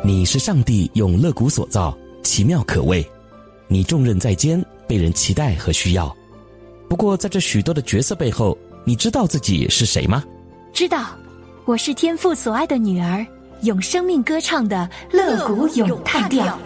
你是上帝用肋骨所造，奇妙可畏。你重任在肩，被人期待和需要。不过在这许多的角色背后，你知道自己是谁吗？ 知道，我是天父所爱的女儿，用生命歌唱的肋骨咏叹调。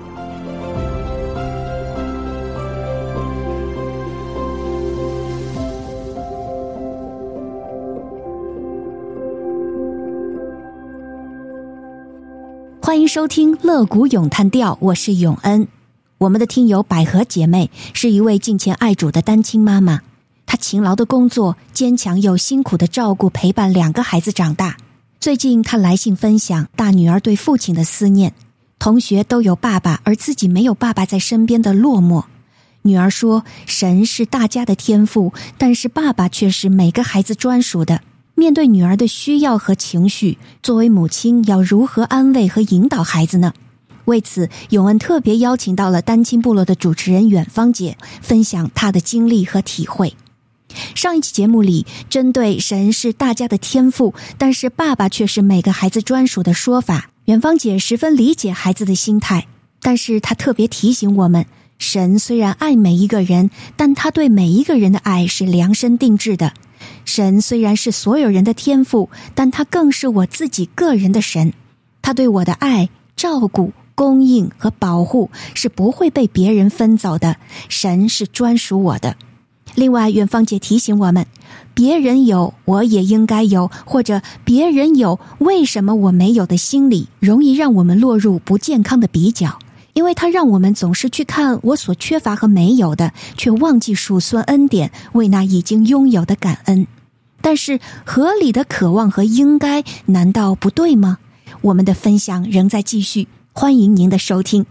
欢迎收听肋骨咏叹调，我是永恩。我们的听友百合姐妹是一位敬虔爱主的单亲妈妈，她勤劳的工作，坚强又辛苦的照顾陪伴2个孩子长大。最近她来信分享大女儿对父亲的思念，同学都有爸爸而自己没有爸爸在身边的落寞。女儿说，神是大家的天父，但是爸爸却是每个孩子专属的。面对女儿的需要和情绪，作为母亲要如何安慰和引导孩子呢？为此，永恩特别邀请到了单亲部落的主持人远芳姐，分享她的经历和体会。上一期节目里，针对神是大家的天父，但是爸爸却是每个孩子专属的说法，远芳姐十分理解孩子的心态，但是她特别提醒我们，神虽然爱每一个人，但他对每一个人的爱是量身定制的。神虽然是所有人的天父，但他更是我自己个人的神。他对我的爱、照顾、供应和保护是不会被别人分走的，神是专属我的。另外，远芳姐提醒我们，别人有我也应该有，或者别人有为什么我没有的心理，容易让我们落入不健康的比较，因为它让我们总是去看我所缺乏和没有的，却忘记数算恩典，为那已经拥有的感恩。但是合理的渴望和应该难道不对吗？我们的分享仍在继续，欢迎您的收听。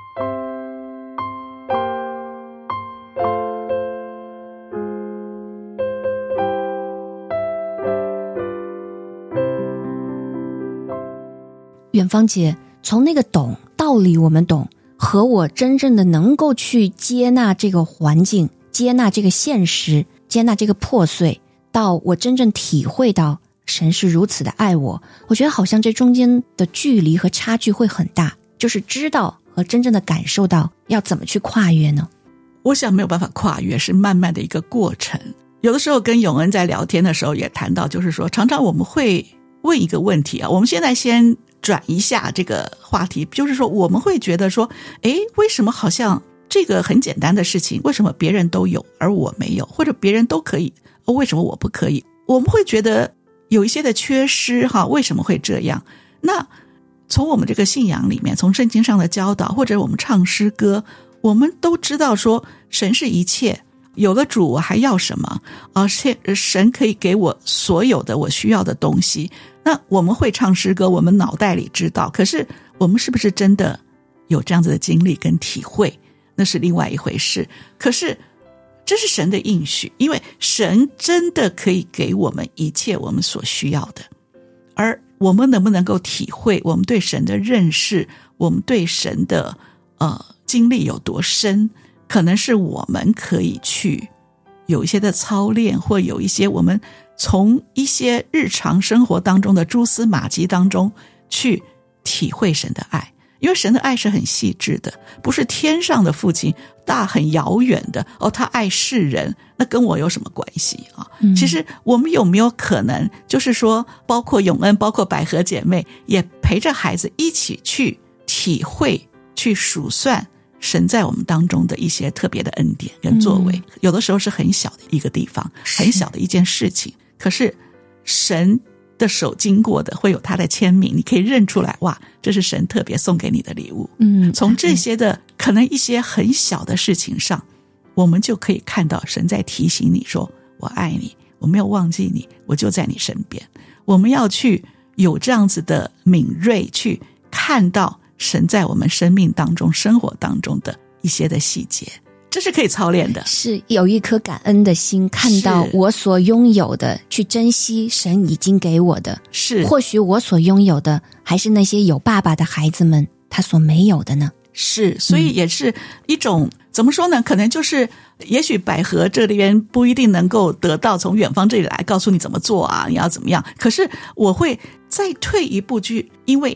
远芳姐，从那个懂道理我们懂，和我真正的能够去接纳这个环境，接纳这个现实，接纳这个破碎，到我真正体会到神是如此的爱我，我觉得好像这中间的距离和差距会很大，就是知道和真正的感受到要怎么去跨越呢？ 我想没有办法跨越，是慢慢的一个过程。有的时候跟永恩在聊天的时候也谈到，就是说常常我们会问一个问题啊，我们现在先转一下这个话题，就是说我们会觉得说，为什么好像这个很简单的事情，为什么别人都有而我没有，或者别人都可以，为什么我不可以？我们会觉得有一些的缺失哈，为什么会这样？那从我们这个信仰里面，从圣经上的教导，或者我们唱诗歌，我们都知道说神是一切，有了主我还要什么？神可以给我所有的我需要的东西。那我们会唱诗歌，我们脑袋里知道，可是我们是不是真的有这样子的经历跟体会，那是另外一回事。可是这是神的应许，因为神真的可以给我们一切我们所需要的，而我们能不能够体会，我们对神的认识，我们对神的经历有多深，可能是我们可以去有一些的操练，或有一些我们从一些日常生活当中的蛛丝马迹当中去体会神的爱。因为神的爱是很细致的，不是天上的父亲大很遥远的他爱世人，那跟我有什么关系啊？其实我们有没有可能就是说，包括永恩，包括百合姐妹，也陪着孩子一起去体会，去数算神在我们当中的一些特别的恩典跟作为。有的时候是很小的一个地方，很小的一件事情，可是神的手经过的，会有他的签名，你可以认出来，哇，这是神特别送给你的礼物。从这些的可能一些很小的事情上，我们就可以看到神在提醒你说，我爱你，我没有忘记你，我就在你身边。我们要去有这样子的敏锐，去看到神在我们生命当中、生活当中的一些的细节，这是可以操练的， 是有一颗感恩的心，看到我所拥有的，去珍惜神已经给我的。 是， 或许我所拥有的还是那些有爸爸的孩子们他所没有的呢。 是，所以也是一种怎么说呢，可能就是也许百合这里边不一定能够得到从远方这里来告诉你怎么做啊，你要怎么样，可是我会再退一步去，因为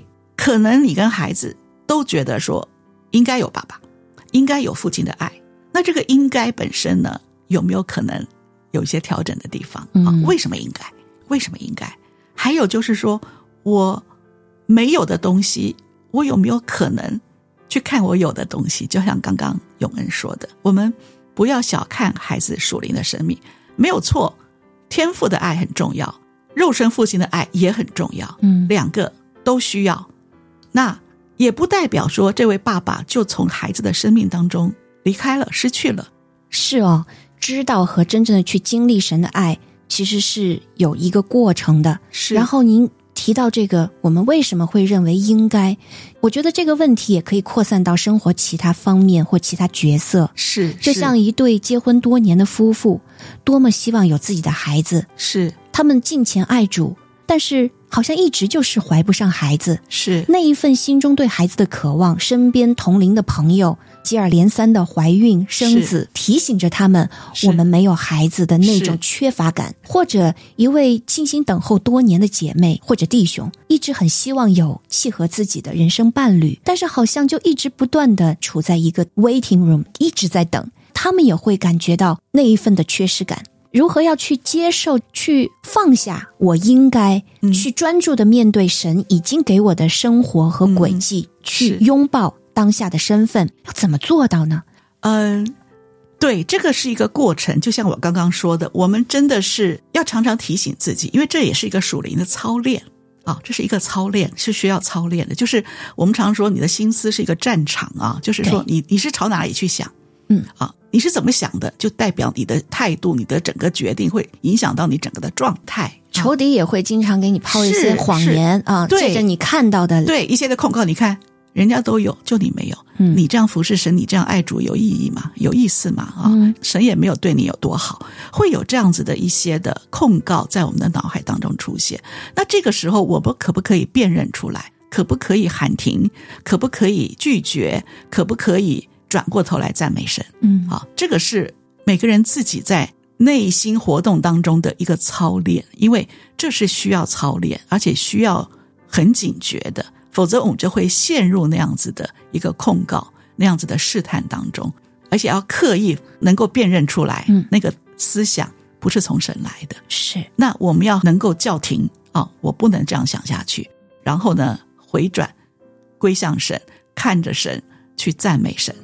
可能你跟孩子都觉得说应该有爸爸，应该有父亲的爱，那这个应该本身呢，有没有可能有一些调整的地方为什么应该？为什么应该？还有就是说，我没有的东西，我有没有可能去看我有的东西？就像刚刚永恩说的，我们不要小看孩子属灵的生命，没有错，天父的爱很重要，肉身父亲的爱也很重要，两个都需要。那也不代表说这位爸爸就从孩子的生命当中离开了，失去了。 是哦，知道和真正的去经历神的爱其实是有一个过程的。 是。 然后您提到这个我们为什么会认为应该，我觉得这个问题也可以扩散到生活其他方面或其他角色。 是。 就像一对结婚多年的夫妇，多么希望有自己的孩子， 是他们敬虔爱主，但是好像一直就是怀不上孩子。 是那一份心中对孩子的渴望，身边同龄的朋友接二连三的怀孕生子，提醒着他们我们没有孩子的那种缺乏感。或者一位静心等候多年的姐妹或者弟兄，一直很希望有契合自己的人生伴侣，但是好像就一直不断的处在一个 waiting room， 一直在等。他们也会感觉到那一份的缺失感。如何要去接受，去放下我应该去专注的面对神已经给我的生活和轨迹，去拥抱当下的身份，要怎么做到呢？ 对，这个是一个过程，就像我刚刚说的，我们真的是要常常提醒自己，因为这也是一个属灵的操练啊，这是一个操练，是需要操练的。就是我们常说你的心思是一个战场啊，就是说你是朝哪里去想，你是怎么想的，就代表你的态度，你的整个决定会影响到你整个的状态。 仇敌也会经常给你抛一些谎言啊，借着你看到的， 对一些的控告，你看人家都有，就你没有。你这样服侍神，你这样爱主有意义吗？有意思吗？神也没有对你有多好，会有这样子的一些的控告在我们的脑海当中出现。那这个时候我们可不可以辨认出来？可不可以喊停？可不可以拒绝？可不可以转过头来赞美神？这个是每个人自己在内心活动当中的一个操练，因为这是需要操练，而且需要很警觉的，否则我们就会陷入那样子的一个控告，那样子的试探当中，而且要刻意能够辨认出来，那个思想不是从神来的。 是， 那我们要能够叫停我不能这样想下去，然后呢回转归向神，看着神去赞美神。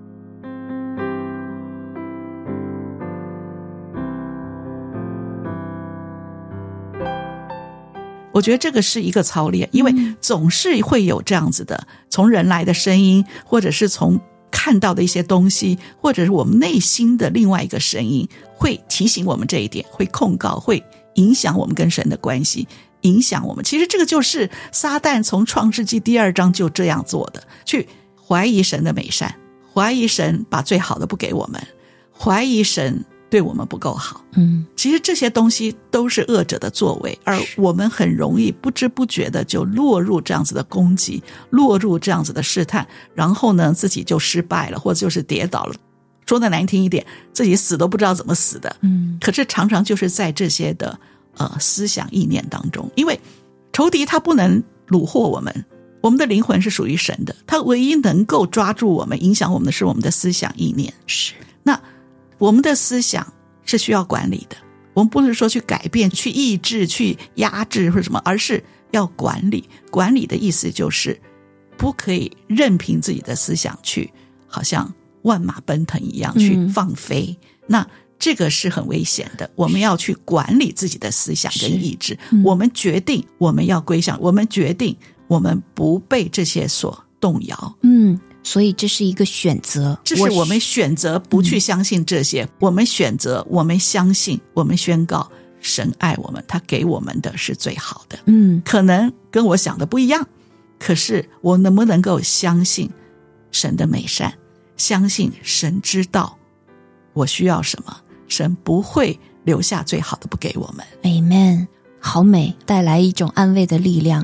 我觉得这个是一个操练，因为总是会有这样子的从人来的声音，或者是从看到的一些东西，或者是我们内心的另外一个声音，会提醒我们这一点，会控告，会影响我们跟神的关系，影响我们。其实这个就是撒旦从创世纪第2章就这样做的，去怀疑神的美善，怀疑神把最好的不给我们，怀疑神对我们不够好。其实这些东西都是恶者的作为，而我们很容易不知不觉的就落入这样子的攻击，落入这样子的试探，然后呢自己就失败了，或者就是跌倒了，说的难听一点，自己死都不知道怎么死的。可是常常就是在这些的思想意念当中，因为仇敌他不能虏获我们，我们的灵魂是属于神的，他唯一能够抓住我们影响我们的是我们的思想意念。 是， 那我们的思想是需要管理的，我们不是说去改变，去抑制，去压制或者什么，而是要管理。管理的意思就是不可以任凭自己的思想去好像万马奔腾一样去放飞，那这个是很危险的。我们要去管理自己的思想跟意志，我们决定我们要归向，我们决定我们不被这些所动摇。 所以这是一个选择， 这是我们选择不去相信这些，我们选择，我们相信，我们宣告神爱我们，他给我们的是最好的。可能跟我想的不一样，可是我能不能够相信神的美善，相信神知道我需要什么，神不会留下最好的不给我们。 Amen， 好美，带来一种安慰的力量。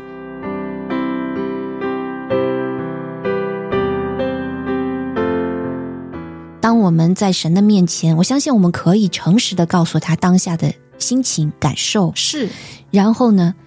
当我们在神的面前，我相信我们可以诚实的告诉他当下的心情感受， 是， 然后呢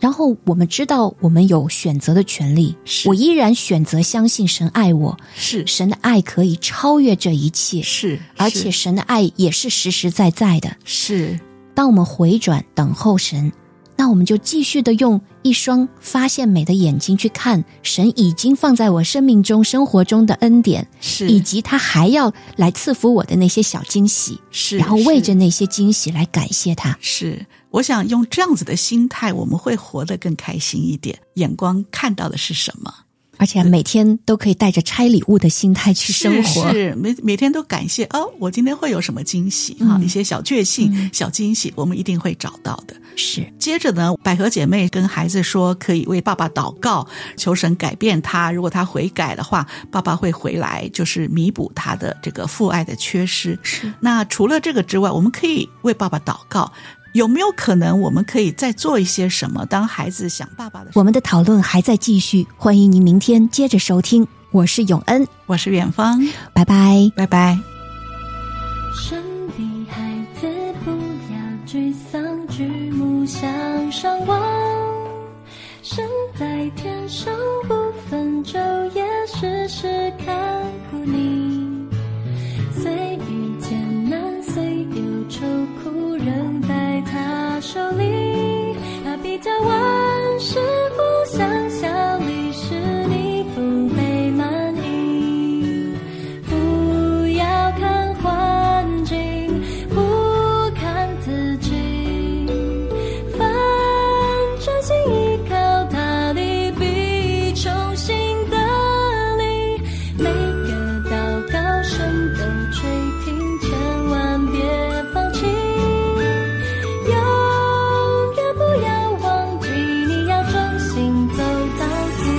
然后我们知道我们有选择的权利，我依然选择相信神爱我， 是神的爱可以超越这一切， 是， 而且神的爱也是实实在在的。 是， 当我们回转等候神，那我们就继续的用一双发现美的眼睛去看神已经放在我生命中生活中的恩典， 是， 以及他还要来赐福我的那些小惊喜， 是， 然后为着那些惊喜来感谢他。 是，我想用这样子的心态，我们会活得更开心一点，眼光看到的是什么， 而且每天都可以带着拆礼物的心态去生活， 是每天都感谢我今天会有什么惊喜一些小确幸、小惊喜，我们一定会找到的。 是， 接着呢，百合姐妹跟孩子说，可以为爸爸祷告，求神改变他，如果他悔改的话，爸爸会回来，就是弥补他的这个父爱的缺失。 是， 那除了这个之外，我们可以为爸爸祷告，有没有可能我们可以再做一些什么，当孩子想爸爸的时候？ 我们的讨论还在继续，欢迎您明天接着收听。我是永恩， 我是远方， 拜拜， 拜拜。 神的孩子不要沮丧，举目向上望，神在天上不分昼夜，时时看顾你。虽遇艰难，虽有愁苦，仍在他手里。他比较万事互相效力，使你福杯满溢。不要看环境，不看自己，反专心依靠他的必重新得力。每个祷告声都垂听，千万别放弃，永远不要忘记，你要忠心走到底。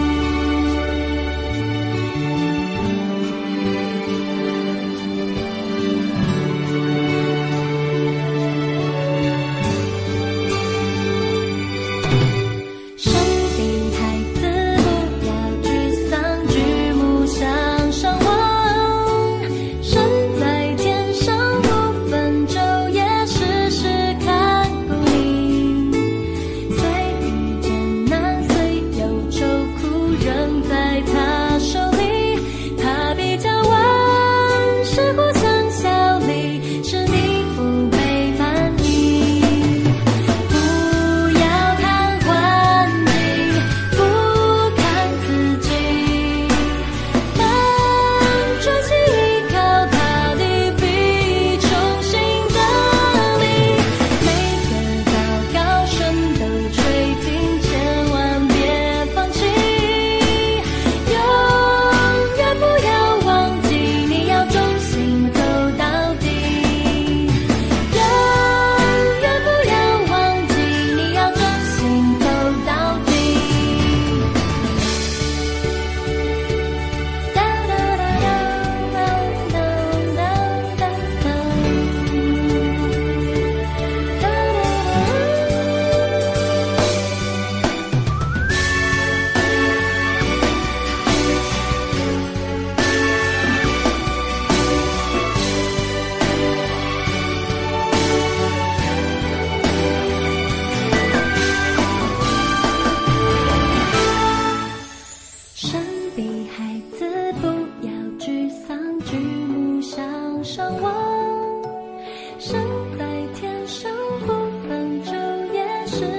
神的孩子不要沮丧，举目向上望，神在天上不分昼夜，时时看顾你。虽遇艰难，虽有愁苦，仍在他手里。他比较万事互相效力，使你福杯满溢。不要看环境，不看自己，反专心依靠他的必重新得力。每个祷告声都垂听，千万别放弃，永远不要忘记，你要忠心走到底。永远不要忘记，你要忠心走到底。哒哒哒哒哒哒哒哒哒。神的孩子不要沮丧，举目向上望，神在天上不分昼夜，时